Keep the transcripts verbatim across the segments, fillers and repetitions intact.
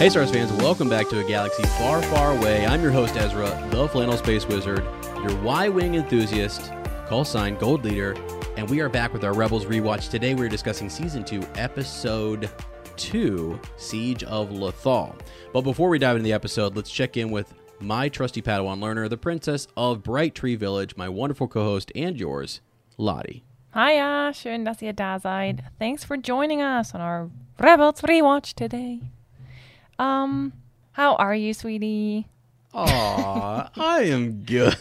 Hey Star Wars fans, welcome back to a galaxy far, far away. I'm your host Ezra, the Flannel Space Wizard, your Y-Wing enthusiast, call sign Gold Leader, and we are back with our Rebels rewatch. Today we're discussing Season two, Episode two, Siege of Lothal. But before we dive into the episode, let's check in with my trusty Padawan learner, the Princess of Bright Tree Village, my wonderful co-host and yours, Lottie. Hiya, schön, dass ihr da seid. Thanks for joining us on our Rebels rewatch today. Um, how are you, sweetie? Aw, I am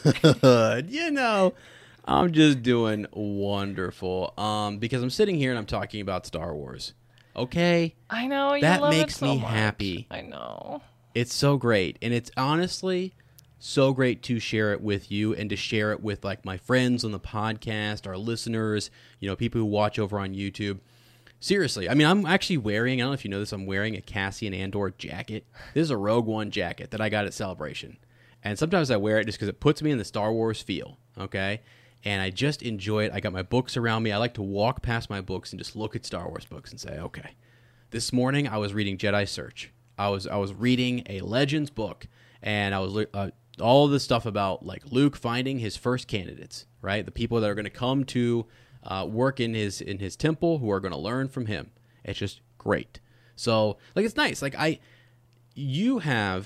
good. You know, I'm just doing wonderful. Um, because I'm sitting here and I'm talking about Star Wars. Okay? I know, you that love makes it so me much. happy. I know. It's so great. And it's honestly so great to share it with you and to share it with like my friends on the podcast, our listeners, you know, people who watch over on YouTube. Seriously, I mean, I'm actually wearing, I don't know if you know this, I'm wearing a Cassian Andor jacket. This is a Rogue One jacket that I got at Celebration. And sometimes I wear it just because it puts me in the Star Wars feel, okay? And I just enjoy it. I got my books around me. I like to walk past my books and just look at Star Wars books and say, okay. This morning, I was reading Jedi Search. I was I was reading a Legends book, and I was uh, all this stuff about like Luke finding his first candidates, right? The people that are going to come to Uh, work in his in his temple, who are going to learn from him. It's just great. So, like, it's nice. Like, I, you have,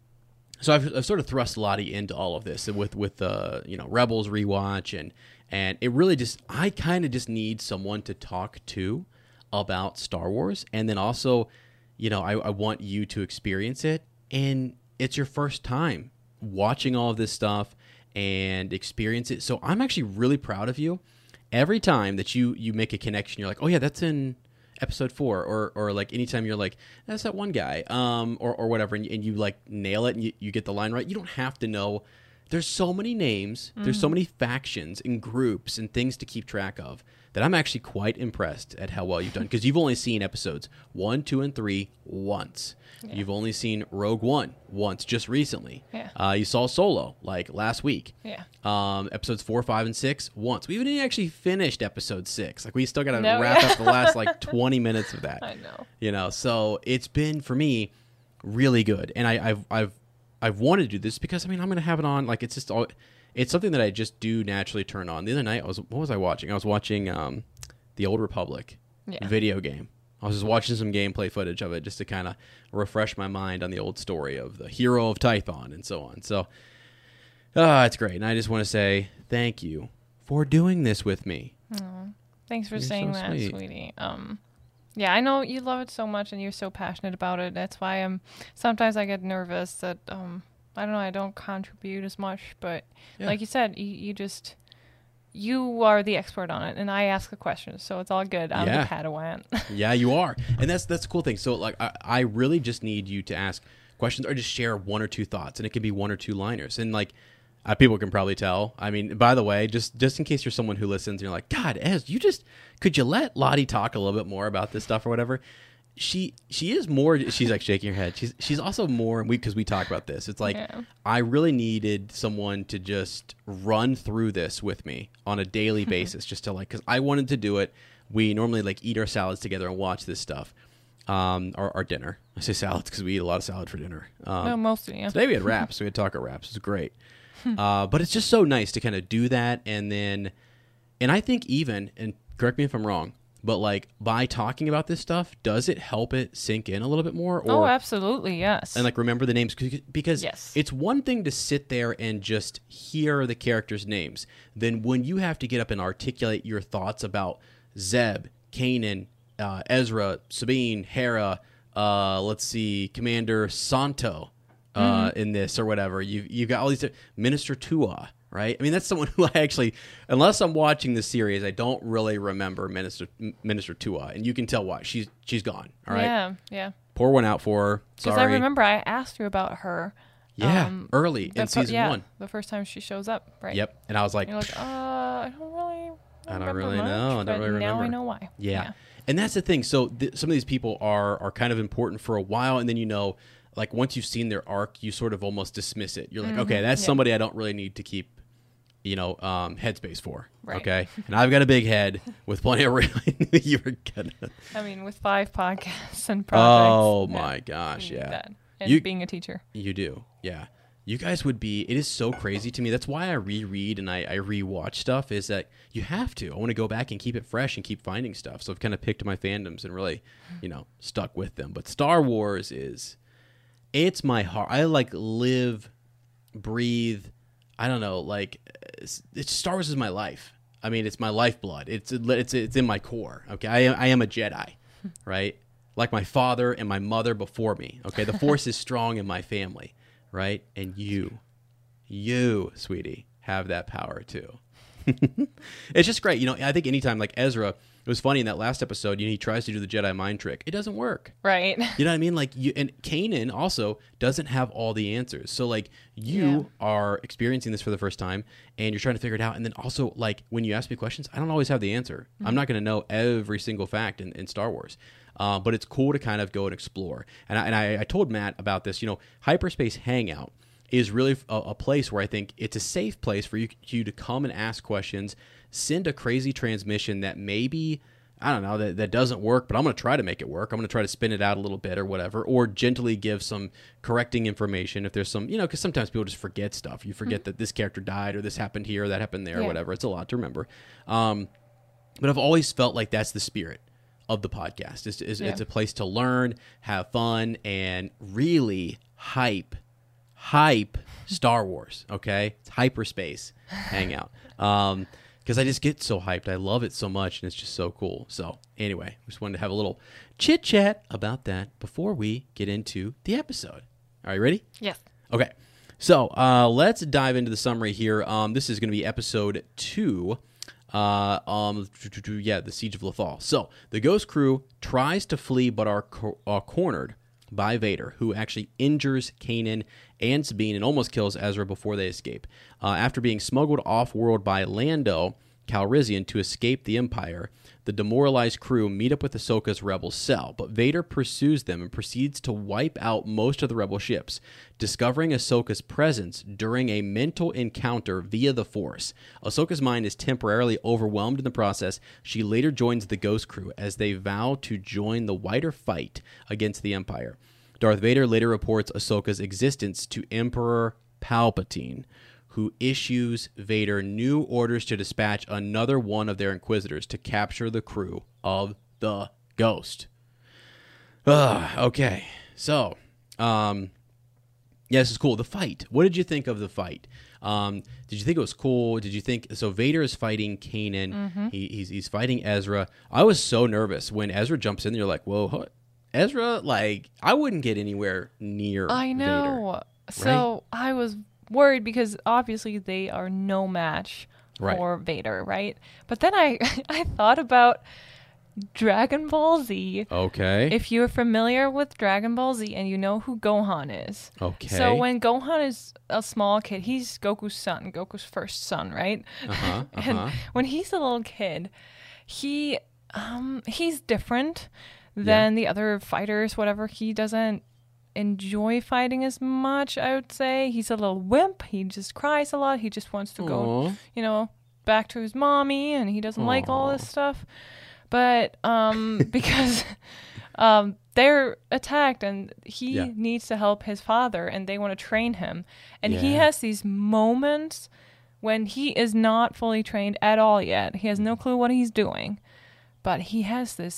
so I've, I've sort of thrust Lottie into all of this with with uh, you know, Rebels rewatch, and and it really just, I kind of just need someone to talk to about Star Wars, and then also, you know, I, I want you to experience it, and it's your first time watching all of this stuff and experience it. So I'm actually really proud of you. Every time that you, you make a connection, you're like, oh yeah, that's in episode four, or or like anytime you're like, that's that one guy, um, or or whatever, and you, and you like nail it and you, you get the line right. You don't have to know. There's so many names, mm-hmm. there's so many factions and groups and things to keep track of that I'm actually quite impressed at how well you've done, because you've only seen episodes one, two, and three once. Yeah. You've only seen Rogue One once, just recently. Yeah. Uh, you saw Solo like last week. Yeah. Um, episodes four, five, and six once. We haven't actually finished episode six. Like, we still got to no, wrap yeah. up the last like twenty minutes of that. I know. You know, so it's been for me really good, and I, I've I've I've wanted to do this because I mean I'm gonna have it on. Like, it's just all. It's something that I just do naturally turn on. The other night, I was what was I watching? I was watching um, the Old Republic yeah. video game. I was just watching some gameplay footage of it just to kind of refresh my mind on the old story of the hero of Tython and so on. So, uh, it's great. And I just want to say thank you for doing this with me. Aww. Thanks for You're saying so that, sweet. sweetie. Um, yeah, I know you love it so much and you're so passionate about it. That's why I'm sometimes I get nervous that, um, I don't know, I don't contribute as much. But Yeah. like you said, you, you just... You are the expert on it, and I ask the questions, so it's all good. I'm Yeah. the Padawan. Yeah, you are. And that's that's the cool thing. So, like, I, I really just need you to ask questions or just share one or two thoughts, and it can be one or two liners. And, like, uh, people can probably tell. I mean, by the way, just, just in case you're someone who listens and you're like, God, Ez, you just, could you let Lottie talk a little bit more about this stuff or whatever? She she is more, she's like shaking her head. She's she's also more, because we, we talk about this. It's like, Yeah. I really needed someone to just run through this with me on a daily basis, just to like, because I wanted to do it. We normally like eat our salads together and watch this stuff, um, our, our dinner. I say salads because we eat a lot of salad for dinner. Um, No, mostly, yeah. Today we had wraps. We had taco wraps. It was great. uh, but it's just so nice to kind of do that. And then, and I think even, and correct me if I'm wrong, but like by talking about this stuff, does it help it sink in a little bit more? Or, Oh, absolutely, yes. and like remember the names, because Yes. it's one thing to sit there and just hear the characters' names. Then when you have to get up and articulate your thoughts about Zeb, Kanan, uh, Ezra, Sabine, Hera, uh, let's see, Commander Santo uh, Mm-hmm. in this or whatever. You've, you've got all these, Minister Tua, right? I mean, that's someone who I actually, unless I'm watching the series, I don't really remember Minister Minister Tua, and you can tell why. She's she's gone. All right, Yeah, yeah. pour one out for her. Because Sorry. I remember I asked you about her. Yeah, um, early the in fir- season yeah, one. the first time she shows up, right? Yep, and I was like, And you're like, uh, I don't really I don't remember really much, know. I don't but really now I remember. know why. yeah. And that's the thing. So th- some of these people are are kind of important for a while, and then you know, like once you've seen their arc, you sort of almost dismiss it. You're like, Mhm, okay, that's yeah. somebody I don't really need to keep you know, um, headspace for. Right. Okay. And I've got a big head with plenty of real. You were gonna. I mean, with five podcasts and projects. Oh yeah, my gosh. you need Yeah. that. And You- being a teacher. You do. Yeah. You guys would be, it is so crazy to me. That's why I reread and I, I rewatch stuff is that you have to. I want to go back and keep it fresh and keep finding stuff. So I've kind of picked my fandoms and really, you know, stuck with them. But Star Wars is, it's my heart. I like live, breathe. I don't know. Like, it's, it's Star Wars is my life. I mean, it's my lifeblood. It's it's it's in my core. Okay, I am, I am a Jedi, right? Like my father and my mother before me. Okay, the Force is strong in my family. Right? And you, you, sweetie, have that power too. It's just great. You know, I think anytime, like Ezra, it was funny in that last episode, you know, he tries to do the Jedi mind trick. It doesn't work. Right. You know what I mean? Like, you, and Kanan also doesn't have all the answers. So, like, you Yeah. are experiencing this for the first time, and you're trying to figure it out. And then also, like, when you ask me questions, I don't always have the answer. Mm-hmm. I'm not going to know every single fact in, in Star Wars. Uh, but it's cool to kind of go and explore. And I, and I, I told Matt about this. You know, Hyperspace Hangout is really a, a place where I think it's a safe place for you, you to come and ask questions, send a crazy transmission that maybe, I don't know, that, that doesn't work, but I'm going to try to make it work. I'm going to try to spin it out a little bit or whatever, or gently give some correcting information if there's some, you know, because sometimes people just forget stuff. You forget mm-hmm. that this character died or this happened here or that happened there yeah. or whatever. It's a lot to remember. Um, but I've always felt like that's the spirit of the podcast. It's, it's, yeah. it's a place to learn, have fun, and really hype, hype Star Wars, okay? It's hyperspace hangout. Um, because I just get so hyped. I love it so much, and it's just so cool. So anyway, just wanted to have a little chit-chat about that before we get into the episode. Are you ready? Yes. Okay. So uh, let's dive into the summary here. Um, this is going to be episode two. Uh, um, yeah, the Siege of Lothal. So the Ghost crew tries to flee, but are, co- are cornered by Vader, who actually injures Kanan and Sabine and almost kills Ezra before they escape. Uh, after being smuggled off-world by Lando Calrissian to escape the Empire, the demoralized crew meet up with Ahsoka's rebel cell, but Vader pursues them and proceeds to wipe out most of the rebel ships, discovering Ahsoka's presence during a mental encounter via the Force. Ahsoka's mind is temporarily overwhelmed in the process. She later joins the Ghost crew as they vow to join the wider fight against the Empire. Darth Vader later reports Ahsoka's existence to Emperor Palpatine, who issues Vader new orders to dispatch another one of their Inquisitors to capture the crew of the Ghost. Ugh, okay, so, um, yeah, this is cool. The fight. What did you think of the fight? Um, did you think it was cool? Did you think, so Vader is fighting Kanan. Mm-hmm. He, he's, he's fighting Ezra. I was so nervous when Ezra jumps in, you're like, whoa, what? Ezra, like, I wouldn't get anywhere near I know. Vader, so right? I was worried because obviously they are no match right. for Vader, right? But then I I thought about Dragon Ball Z. Okay. If you're familiar with Dragon Ball Z and you know who Gohan is. Okay. So when Gohan is a small kid, he's Goku's son, Goku's first son, right? Uh-huh, uh-huh. And when he's a little kid, he um he's different than yeah. the other fighters, whatever. He doesn't enjoy fighting as much, I would say. He's a little wimp. He just cries a lot. He just wants to Aww. go, you know, back to his mommy, and he doesn't Aww. like all this stuff. But um, because um, they're attacked, and he yeah. needs to help his father, and they want to train him. And yeah. he has these moments when he is not fully trained at all yet. He has no clue what he's doing. But he has this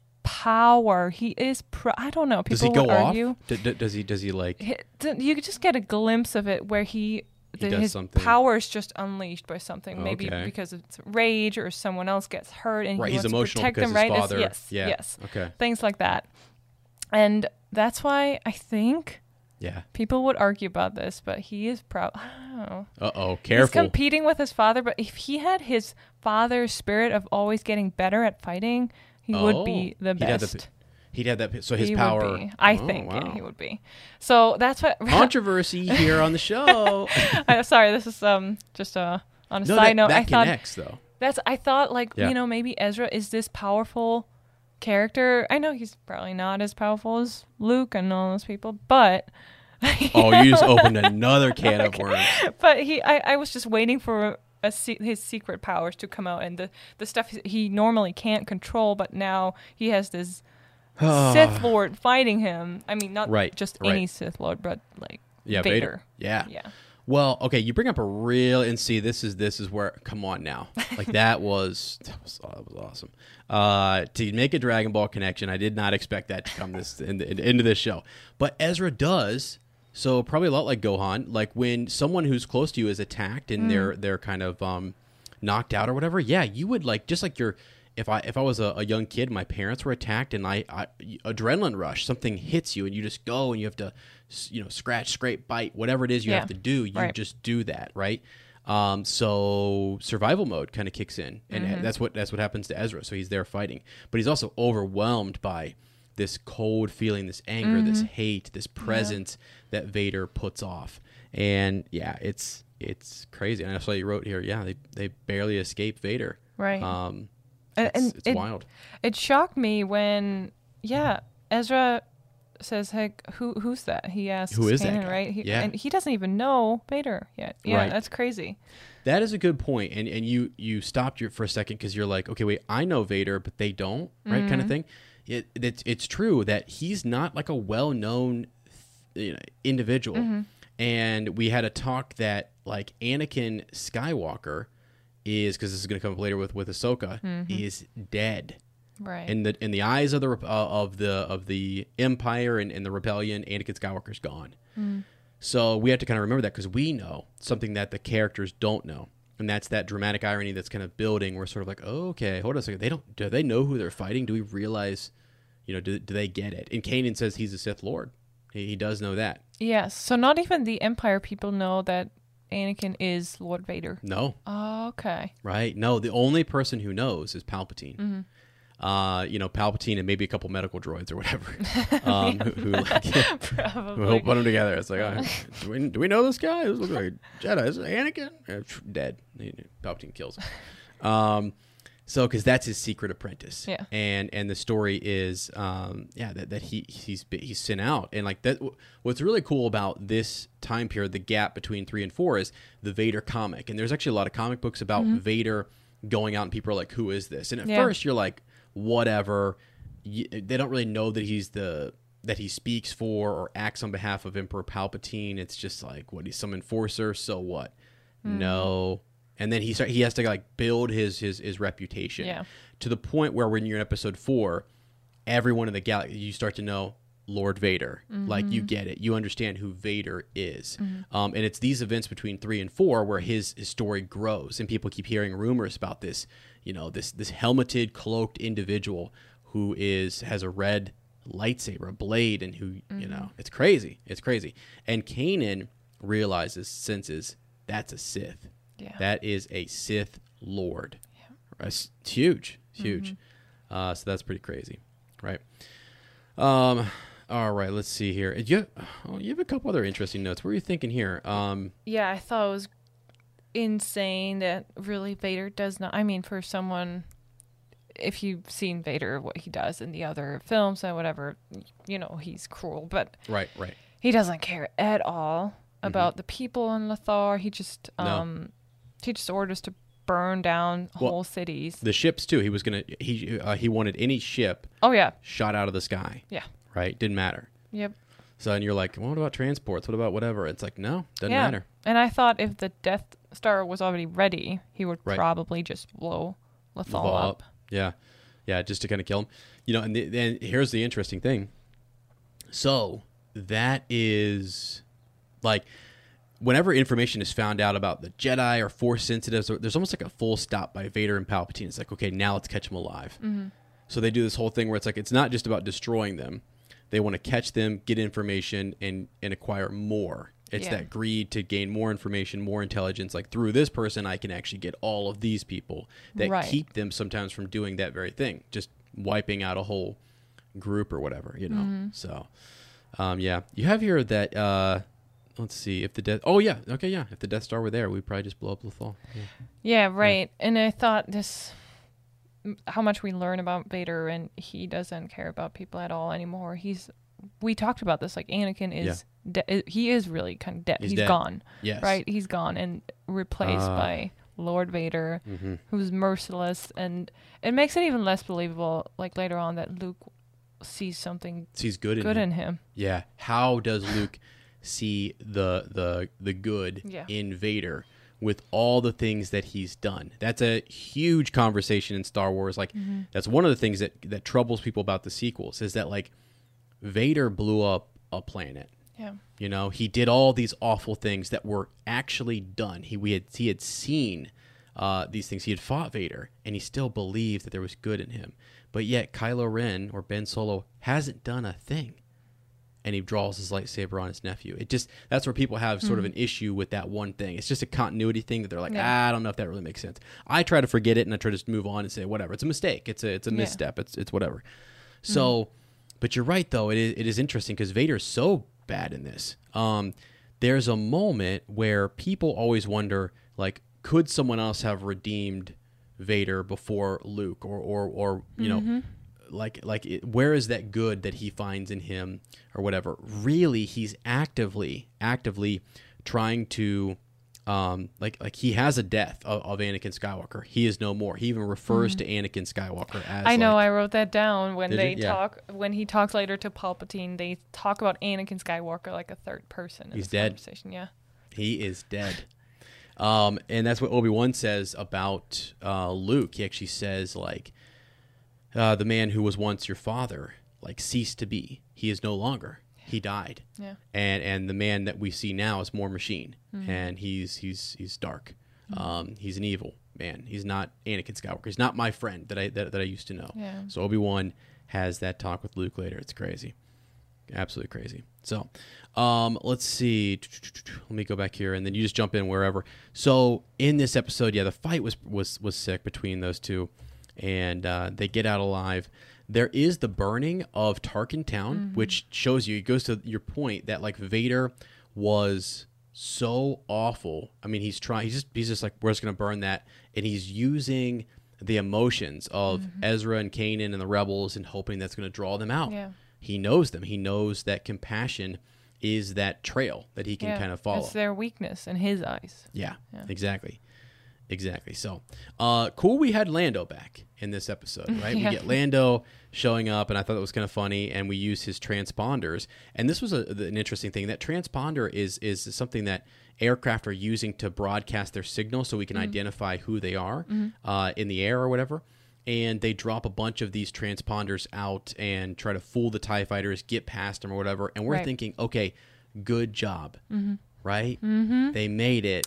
power. He is pro- I don't know, people does he go would argue. Off? D- d- does he does he like he, you just get a glimpse of it where he, he the, his something. power is just unleashed by something, okay. maybe because it's rage or someone else gets hurt and right. he he's wants emotional to protect because them, his right? father, yes yeah. yes okay things like that. And that's why I think yeah people would argue about this, but he is proud. I don't know. Uh-oh, careful. He's competing with his father, but if he had his father's spirit of always getting better at fighting, he oh, would be the he'd best. Have the, he'd have that. So his he power. Would be. I oh, think wow. yeah, he would be. So that's what controversy here on the show. I'm sorry, this is um just uh, on a no, side that, note. That I thought connects, though. That's I thought like yeah. you know maybe Ezra is this powerful character. I know he's probably not as powerful as Luke and all those people, but. Oh, you just opened another can of worms. But he, I, I was just waiting for a se- his secret powers to come out, and the the stuff he normally can't control, but now he has this Sith Lord fighting him. I mean, not right, just right. any Sith Lord, but like yeah, Vader. Vader. Yeah. Yeah. Well, okay, you bring up a real and see this is this is where come on now. Like that was that was, that was awesome. Uh, to make a Dragon Ball connection, I did not expect that to come this in, in, into this show. But Ezra does, so probably a lot like Gohan, like when someone who's close to you is attacked and mm. they're they're kind of um knocked out or whatever, yeah, you would like just like your if I if I was a, a young kid, my parents were attacked and I, I adrenaline rush, something hits you and you just go and you have to you know, scratch, scrape, bite, whatever it is you yeah. have to do, you right. just do that, right? Um, so survival mode kind of kicks in, and mm-hmm. that's what that's what happens to Ezra. So he's there fighting, but he's also overwhelmed by this cold feeling, this anger, mm-hmm. this hate, this presence yeah. that Vader puts off, and yeah, it's it's crazy. And I saw you wrote here, yeah, they they barely escape Vader, right? Um, and, it's, and it's it, wild. It shocked me when, yeah, Ezra says, "Hey, who who's that?" He asks, "Who is Kanan, that guy?" Right? He, yeah, and he doesn't even know Vader yet. Yeah, right. That's crazy. That is a good point, and and you you stopped you for a second because you're like, okay, wait, I know Vader, but they don't, right? Mm-hmm. Kind of thing. It it's it's true that he's not like a well known you know, individual, mm-hmm. and we had a talk that like Anakin Skywalker is because this is going to come up later with with Ahsoka mm-hmm. is dead. Right. In the in the eyes of the uh, of the of the Empire and, and the Rebellion, Anakin Skywalker's gone. Mm. So we have to kind of remember that because we know something that the characters don't know, and that's that dramatic irony that's kind of building. We're sort of like, oh, okay, hold on a second. They don't do they know who they're fighting? Do we realize, you know, do do they get it? And Kanan says he's a Sith Lord. He, he does know that. Yes. So not even the Empire people know that Anakin is Lord Vader. No. Oh, okay. Right. No, the only person who knows is Palpatine. Mm-hmm. Uh, you know, Palpatine and maybe a couple medical droids or whatever, um, who, who, like, yeah, Probably. who put them together. It's like, oh, do we do we know this guy? This looks like a Jedi. Is it Anakin? Yeah, dead. Palpatine kills him. Um, so because that's his secret apprentice. Yeah. And and the story is, um, yeah, that, that he he's he's sent out, and like that. What's really cool about this time period, the gap between three and four, is the Vader comic, and there's actually a lot of comic books about mm-hmm. Vader going out, and people are like, who is this? And at yeah. first, you're like, whatever, you, they don't really know that he's the that he speaks for or acts on behalf of Emperor Palpatine. It's just like, what, he's some enforcer, so what? Mm. No. And then he start, he has to like build his his his reputation yeah. to the point where when you're in episode four, everyone in the galaxy, you start to know Lord Vader. Mm-hmm. Like, you get it, you understand who Vader is. Mm-hmm. Um, and it's these events between three and four where his his story grows, and people keep hearing rumors about this. You know, this this helmeted, cloaked individual who is has a red lightsaber, a blade, and who, mm-hmm. you know, it's crazy. It's crazy. And Kanan realizes, senses, that's a Sith. Yeah. That is a Sith Lord. Yeah. It's huge. It's huge. Mm-hmm. Uh, so that's pretty crazy, right? Um. All right, let's see here. You have, oh, you have a couple other interesting notes. What were you thinking here? Um, yeah, I thought it was insane that really Vader does not, I mean, for someone, if you've seen Vader, what he does in the other films and whatever, you know, he's cruel, but right, right. he doesn't care at all about mm-hmm. the people in Lothar. He just, um, no. he just orders to burn down well, whole cities. The ships too. He was gonna, he uh, he wanted any ship. Oh yeah. Shot out of the sky. Yeah. Right? Didn't matter. Yep. So, and you're like, well, what about transports? What about whatever? It's like, no, doesn't yeah. matter. And I thought if the Death Star was already ready, he would right. probably just blow Lothal up. up. Yeah. Yeah, just to kind of kill him. You know, and then here's the interesting thing. So, that is, like, whenever information is found out about the Jedi or Force sensitives, there's almost like a full stop by Vader and Palpatine. It's like, okay, now let's catch them alive. Mm-hmm. So they do this whole thing where it's like, it's not just about destroying them. They want to catch them, get information, and, and acquire more. It's yeah. that greed to gain more information, more intelligence. Like, through this person, I can actually get all of these people that right. keep them sometimes from doing that very thing, just wiping out a whole group or whatever, you know? Mm-hmm. So, um, yeah. You have here that, uh, let's see, if the Death... Oh, yeah. Okay, yeah. If the Death Star were there, we'd probably just blow up Lothal. Yeah, yeah right. Yeah. And I thought this... how much we learn about Vader, and he doesn't care about people at all anymore. He's, we talked about this, like Anakin is, yeah. de- he is really kind of dead. He's, He's dead. gone. Yes. Right? He's gone and replaced uh, by Lord Vader, mm-hmm. who's merciless, and it makes it even less believable. Like later on, that Luke sees something sees good, good in, him. in him. Yeah. How does Luke see the the the good yeah. in Vader with all the things that he's done? That's a huge conversation in Star Wars. Like mm-hmm. that's one of the things that that troubles people about the sequels is that like Vader blew up a planet. Yeah. You know, he did all these awful things that were actually done. He we had he had seen uh, these things. He had fought Vader, and he still believed that there was good in him. But yet Kylo Ren or Ben Solo hasn't done a thing. And he draws his lightsaber on his nephew. It just that's where people have sort mm-hmm. of an issue with that one thing. It's just a continuity thing that they're like, yeah. ah, I don't know if that really makes sense. I try to forget it and I try to just move on and say whatever. It's a mistake. It's a it's a yeah. misstep. It's it's whatever. So, mm-hmm. but you're right though. It is it is interesting because Vader's so bad in this. Um, there's a moment where people always wonder, like, could someone else have redeemed Vader before Luke, or or or you mm-hmm. know. Like, like, it, where is that good that he finds in him, or whatever? Really, he's actively, actively trying to, um, like, like he has a death of, of Anakin Skywalker. He is no more. He even refers mm-hmm. to Anakin Skywalker as. I know. Like, I wrote that down when Did they you? Yeah. talk. When he talks later to Palpatine, they talk about Anakin Skywalker like a third person. In He's this dead. Conversation. Yeah. He is dead. Um, and that's what Obi-Wan says about uh, Luke. He actually says, like, uh, the man who was once your father, like, ceased to be. He is no longer. He died. Yeah. And and the man that we see now is more machine, mm-hmm. and he's he's he's dark. Mm-hmm. Um, he's an evil man. He's not Anakin Skywalker. He's not my friend that I that, that I used to know. Yeah. So Obi-Wan has that talk with Luke later. It's crazy. Absolutely crazy. So, um, let's see. Let me go back here, and then you just jump in wherever. So in this episode, yeah, the fight was was was sick between those two, and uh, they get out alive. There is the burning of Tarkin Town, mm-hmm. which shows you, it goes to your point that, like, Vader was so awful. I mean, he's trying, he's just, he's just like, we're just going to burn that. And he's using the emotions of mm-hmm. Ezra and Kanan and the rebels and hoping that's going to draw them out. Yeah. He knows them. He knows that compassion is that trail that he can yeah. kind of follow. It's their weakness in his eyes. Yeah, yeah. exactly. Exactly. So, uh, cool. We had Lando back in this episode, right? yeah. We get Lando showing up, and I thought that was kind of funny. And we use his transponders, and this was a, an interesting thing. That transponder is is something that aircraft are using to broadcast their signal, so we can mm-hmm. identify who they are mm-hmm. uh, in the air or whatever. And they drop a bunch of these transponders out and try to fool the TIE fighters, get past them or whatever. And we're right. thinking, okay, good job, mm-hmm. right? Mm-hmm. They made it,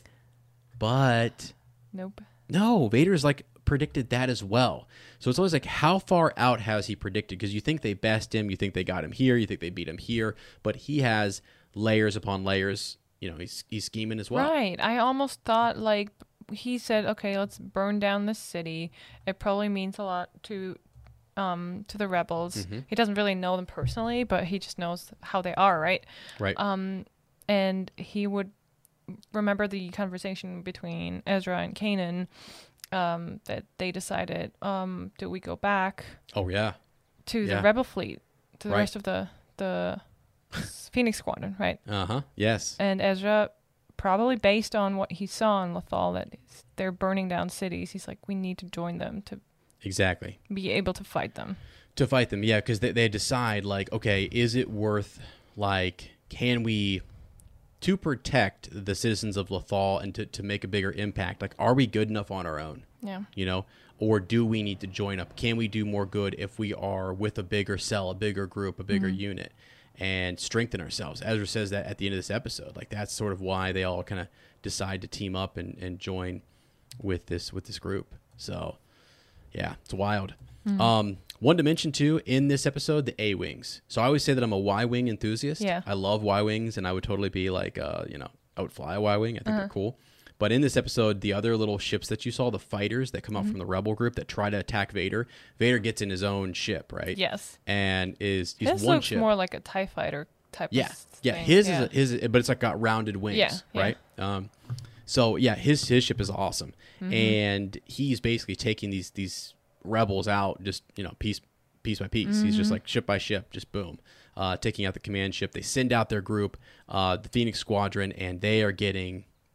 but. Nope. No, Vader's like predicted that as well. So it's always like, how far out has he predicted? Because you think they best him, you think they got him here, you think they beat him here, but he has layers upon layers. You know, he's he's scheming as well. Right. I almost thought, like, he said, okay, let's burn down this city. It probably means a lot to um to the rebels. Mm-hmm. He doesn't really know them personally, but he just knows how they are, right? Right. Um, and he would remember the conversation between Ezra and Kanan, um, that they decided, um, do we go back? Oh yeah, to yeah. the Rebel fleet, to the right. rest of the the Phoenix Squadron, right? Uh huh. Yes. And Ezra, probably based on what he saw in Lothal, that they're burning down cities, he's like, we need to join them to exactly be able to fight them. To fight them, yeah, because they they decide, like, okay, is it worth, like, can we, to protect the citizens of Lothal and to, to make a bigger impact, like, are we good enough on our own? Yeah. You know, or do we need to join up? Can we do more good if we are with a bigger cell, a bigger group, a bigger mm-hmm. unit, and strengthen ourselves? Ezra says that at the end of this episode. Like, that's sort of why they all kind of decide to team up and, and join with this with this group. So, yeah, it's wild. Mm-hmm. Um, one to mention, too, in this episode, the A-Wings. So I always say that I'm a Y-Wing enthusiast. Yeah. I love Y-Wings, and I would totally be like, uh, you know, I would fly a Y-Wing. I think uh-huh. they're cool. But in this episode, the other little ships that you saw, the fighters that come out mm-hmm. from the Rebel group that try to attack Vader, Vader gets in his own ship, right? Yes. And is he's his one looks ship. more like a TIE fighter type yeah. of Yeah, thing. his yeah. is a, his, but it's like got rounded wings, yeah, yeah. right? Um, so yeah, his his ship is awesome, mm-hmm. and he's basically taking these these rebels out, just, you know, piece piece by piece. Mm-hmm. He's just like ship by ship, just boom, uh, taking out the command ship. They send out their group, uh, the Phoenix Squadron, and they are getting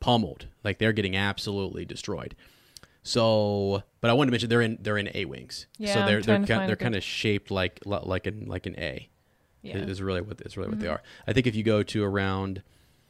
pummeled. Like they're getting absolutely destroyed. So, but I wanted to mention they're in they're in A wings. Yeah, so they're I'm they're trying to kind, find they're a good- kind of shaped like like an like an A. Yeah. Is really what is really what Mm-hmm. they are. I think if you go to around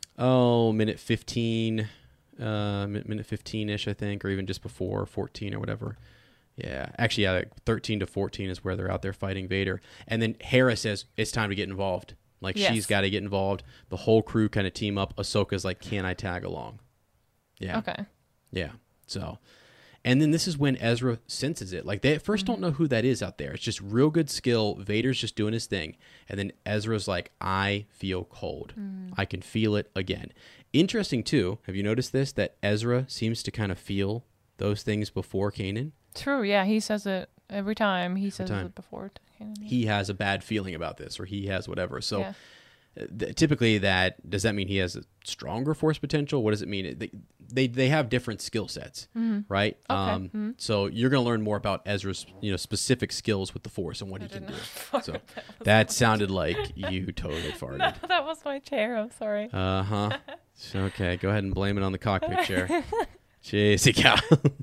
oh minute fifteen, uh, min- minute fifteen ish, I think, or even just before fourteen or whatever. Yeah, actually, yeah, like thirteen to fourteen is where they're out there fighting Vader, and then Hera says it's time to get involved. Like Yes. she's got to get involved. The whole crew kind of team up. Ahsoka's like, "Can I tag along?" Yeah. Okay. Yeah. So, and then this is when Ezra senses it. Like they at 1st Mm-hmm. don't know who that is out there. It's just real good skill. Vader's just doing his thing. And then Ezra's like, I feel cold. Mm. I can feel it again. Interesting too. Have you noticed this? That Ezra seems to kind of feel those things before Kanan. True. Yeah, he says it every time. He says time. it before. He has a bad feeling about this, or he has whatever. So Yeah. th- typically that, does that mean he has a stronger force potential? What does it mean? They, they, they have different skill sets, right? Okay. Um, Mhm. So you're going to learn more about Ezra's, you know, specific skills with the force and what he can did do. not So fart. That was that my- sounded like you totally farted. No, that was my chair. I'm sorry. Uh huh. Okay, go ahead and blame it on the cockpit chair. Jeez, cow.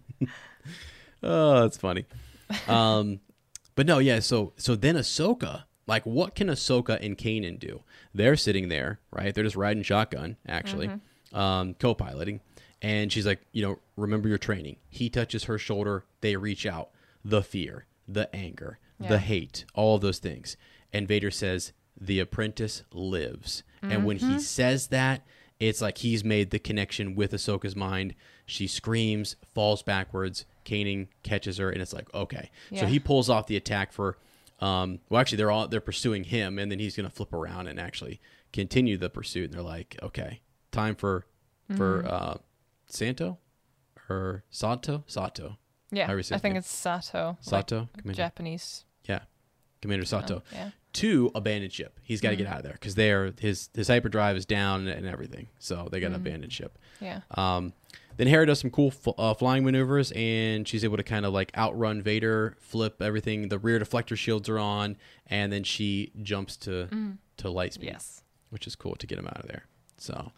Oh, that's funny. Um, but no, yeah. So so then Ahsoka, like, what can Ahsoka and Kanan do? They're sitting there, right? They're just riding shotgun, actually, um, co-piloting, and she's like, you know, remember your training. He touches her shoulder. They reach out. The fear, the anger, Yeah. the hate, all of those things. And Vader says, "The apprentice lives." And when he says that, it's like he's made the connection with Ahsoka's mind. She screams, falls backwards. Kanan catches her, and it's like, okay. So Yeah. he pulls off the attack for, um, well, actually, they're all they're pursuing him, and then he's going to flip around and actually continue the pursuit. And they're like, okay, time for for uh, Santo or Sato, Sato, Yeah, How do you say I his think name? it's Sato. Sato, like Commander. Japanese. yeah, Commander Sato. um, yeah. To abandon ship. He's got to get out of there because they're his his hyperdrive is down and everything. So they got to abandon ship. Yeah. Um, then Hera does some cool f- uh, flying maneuvers, and she's able to kind of like outrun Vader, flip everything. The rear deflector shields are on, and then she jumps to to light speed, Yes. which is cool to get him out of there. So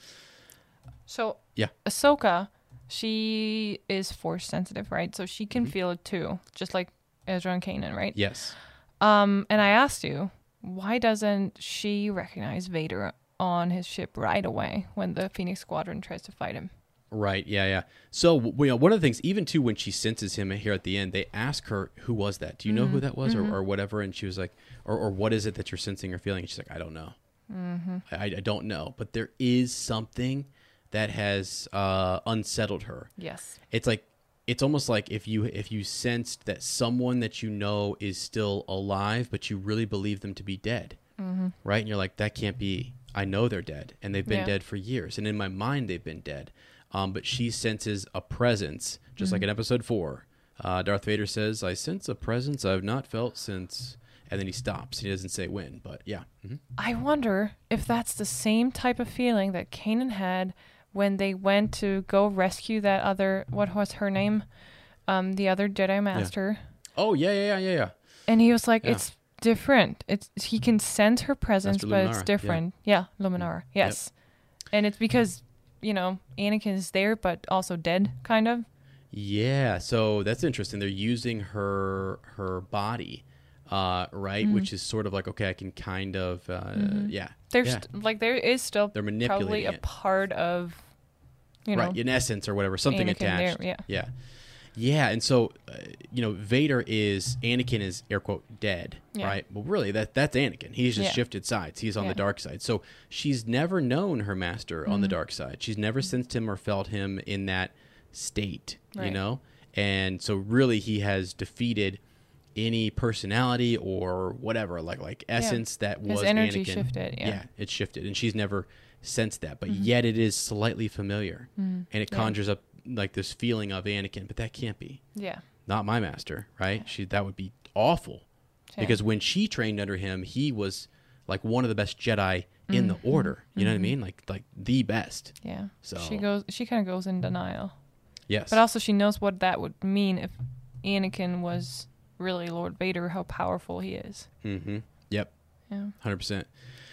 So yeah, Ahsoka, she is force sensitive, right? So she Mm-hmm. can feel it too, just like Ezra and Kanan, right? yes, Um, and I asked you, why doesn't she recognize Vader on his ship right away when the Phoenix Squadron tries to fight him? right, yeah, yeah. So w- you know, one of the things, even too, when she senses him here at the end, they ask her, "Who was that? Do you know who that was, or, or whatever?" And she was like, "Or, or what is it that you're sensing or feeling?" And she's like, "I don't know. Mm-hmm. I, I don't know, but there is something that has uh, unsettled her. Yes. It's like it's almost like if you if you sensed that someone that you know is still alive, but you really believe them to be dead, Mm-hmm. right? And you're like, that can't be. I know they're dead, and they've been Yeah. dead for years, and in my mind they've been dead. Um, but she senses a presence, just Mm-hmm. like in episode four. Uh, Darth Vader says, "I sense a presence I've not felt since," and then he stops. He doesn't say when, but yeah. Mhm. I wonder if that's the same type of feeling that Kanan had when they went to go rescue that other, what was her name? Um, the other Jedi Master. Oh yeah, yeah, yeah, yeah, yeah. And he was like, Yeah. it's different. It's He can sense her presence, Master but Luminara, it's yeah. different. Yeah, Luminara. Yes. And it's because, you know, Anakin is there, but also dead, kind of. Yeah, so that's interesting. They're using her her body, uh, right? Which is sort of like, okay, I can kind of, uh, yeah, There's yeah. st- like there is still They're probably manipulating a it. part of, you know, right, in essence or whatever, something Anakin there, attached. yeah. yeah, yeah. And so, uh, you know, Vader is Anakin is air quote dead, Yeah. right? Well, really, that that's Anakin. He's just Yeah. shifted sides. He's on Yeah. the dark side. So she's never known her master on the Mm-hmm. dark side. She's never sensed him or felt him in that state. You Right. know, and so really, he has defeated any personality or whatever, like like essence that His was energy Anakin. shifted, yeah. Mm-hmm. it's shifted, and she's never sensed that, but yet it is slightly familiar, and it Yeah. conjures up like this feeling of Anakin. But that can't be, yeah. not my master, right? She that would be awful, Same. because when she trained under him, he was like one of the best Jedi in the Order. You know what I mean? Like like the best. Yeah. So- She goes she kind of goes in denial. Yes, But also she knows what that would mean if Anakin was really Lord Vader, how powerful he is. mm-hmm. Yep. Yeah. Hundred percent.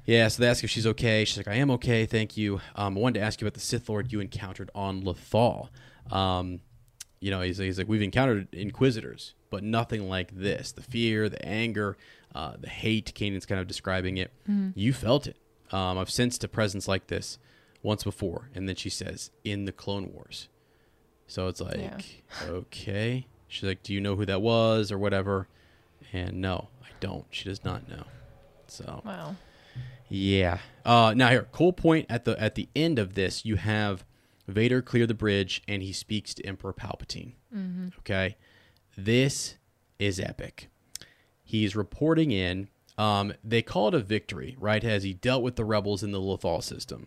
Yeah, so they ask if she's okay. She's like, I am okay, thank you. Um, I wanted to ask you about the Sith Lord you encountered on Lothal. Um, you know, he's, he's like, we've encountered Inquisitors, but nothing like this. The fear, the anger, uh, the hate, Kanan's kind of describing it. Mm-hmm. You felt it. Um, I've sensed a presence like this once before. And then she says, in the Clone Wars. So it's like, yeah. Okay. She's like, do you know who that was or whatever? And no, I don't. She does not know. So, wow. Yeah. Uh, now here, cool point at the at the end of this, you have Vader clear the bridge and he speaks to Emperor Palpatine. Mm-hmm. Okay. This is epic. He's reporting in. Um, they call it a victory, right? As he dealt with the rebels in the Lothal system.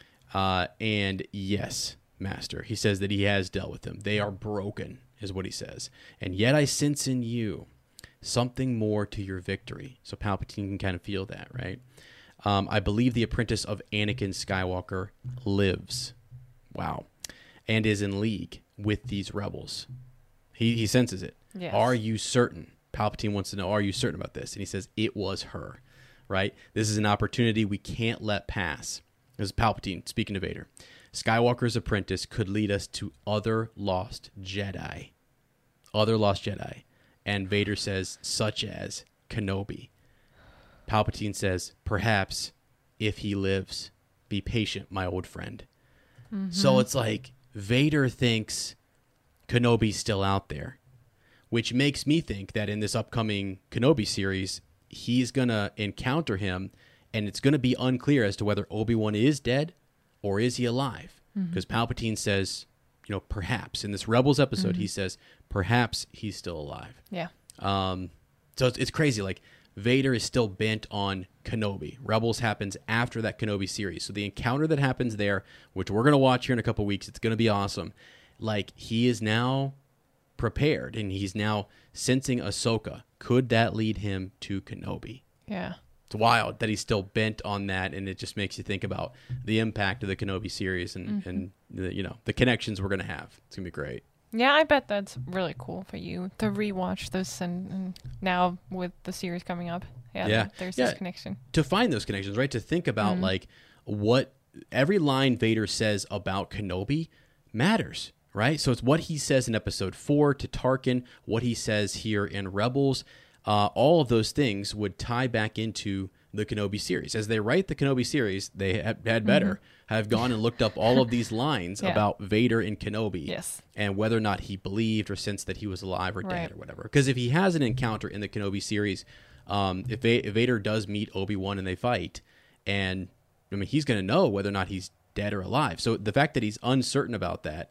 Uh, and yes, Master, he says that he has dealt with them. They are broken, is what he says. And yet I sense in you something more to your victory. So Palpatine can kind of feel that, right? Um, I believe the apprentice of Anakin Skywalker lives. Wow. And is in league with these rebels. He he senses it. Yes. Are you certain? Palpatine wants to know, are you certain about this? And he says, it was her, right? This is an opportunity we can't let pass. This is Palpatine speaking to Vader. Skywalker's apprentice could lead us to other lost Jedi. Other lost Jedi. And Vader says, such as Kenobi. Palpatine says, perhaps, if he lives, be patient, my old friend. Mm-hmm. So it's like Vader thinks Kenobi's still out there, which makes me think that in this upcoming Kenobi series, he's going to encounter him, and it's going to be unclear as to whether Obi-Wan is dead or is he alive. Because mm-hmm. Palpatine says, you know, perhaps. In this Rebels episode, mm-hmm. he says, perhaps he's still alive. Yeah. Um. So it's, it's crazy. Like, Vader is still bent on Kenobi. Rebels happens after that Kenobi series. So the encounter that happens there, which we're going to watch here in a couple weeks, it's going to be awesome. Like, he is now prepared, and he's now sensing Ahsoka. Could that lead him to Kenobi? Yeah. It's wild that he's still bent on that, and it just makes you think about the impact of the Kenobi series and, mm-hmm. and the, you know, the connections we're going to have. It's going to be great. Yeah, I bet that's really cool for you to rewatch this, and, and now with the series coming up, yeah, yeah. there's yeah. this connection. To find those connections, right? To think about mm-hmm. like what every line Vader says about Kenobi matters, right? So it's what he says in Episode Four to Tarkin, what he says here in Rebels. Uh, all of those things would tie back into the Kenobi series. As they write the Kenobi series, they had, had better mm-hmm. have gone and looked up all of these lines yeah. about Vader and Kenobi yes. and whether or not he believed or sensed that he was alive or right. dead or whatever. Because if he has an encounter in the Kenobi series, um, if, Va- if Vader does meet Obi-Wan and they fight, and I mean, he's going to know whether or not he's dead or alive. So the fact that he's uncertain about that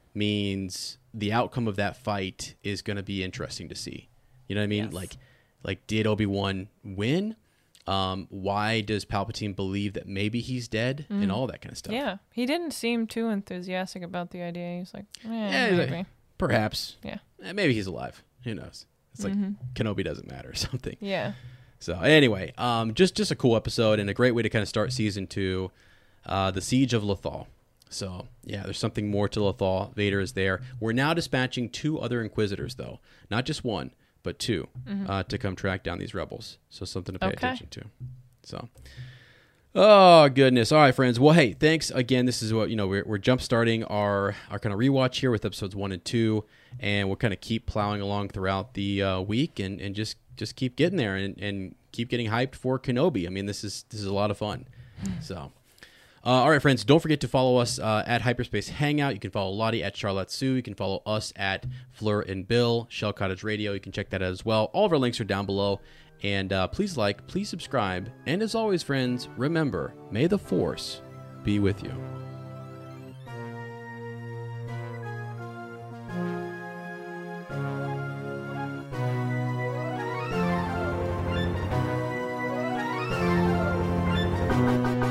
means the outcome of that fight is going to be interesting to see. You know what I mean? Yes. Like, like did Obi-Wan win? Um, why does Palpatine believe that maybe he's dead mm. and all that kind of stuff? Yeah, he didn't seem too enthusiastic about the idea. He's like, eh, yeah, he's maybe. Like, perhaps. Yeah. Eh, maybe he's alive. Who knows? It's like mm-hmm. Kenobi doesn't matter or something. Yeah. So anyway, um, just, just a cool episode and a great way to kind of start season two, uh, the Siege of Lothal. So yeah, there's something more to Lothal. Vader is there. We're now dispatching two other Inquisitors though, not just one. But two, mm-hmm. uh, to come track down these rebels. So something to pay okay. attention to. So, oh goodness. All right, friends. Well, hey, thanks again. This is what, you know, we're, we're jump starting our, our kind of rewatch here with episodes one and two, and we'll kind of keep plowing along throughout the uh, week and, and just, just keep getting there and, and keep getting hyped for Kenobi. I mean, this is, this is a lot of fun. So, uh, all right, friends, don't forget to follow us uh, at Hyperspace Hangout. You can follow Lottie at Charlotte Sue. You can follow us at Fleur and Bill, Shell Cottage Radio. You can check that out as well. All of our links are down below. And uh, please like, please subscribe. And as always, friends, remember, may the Force be with you. Thank you.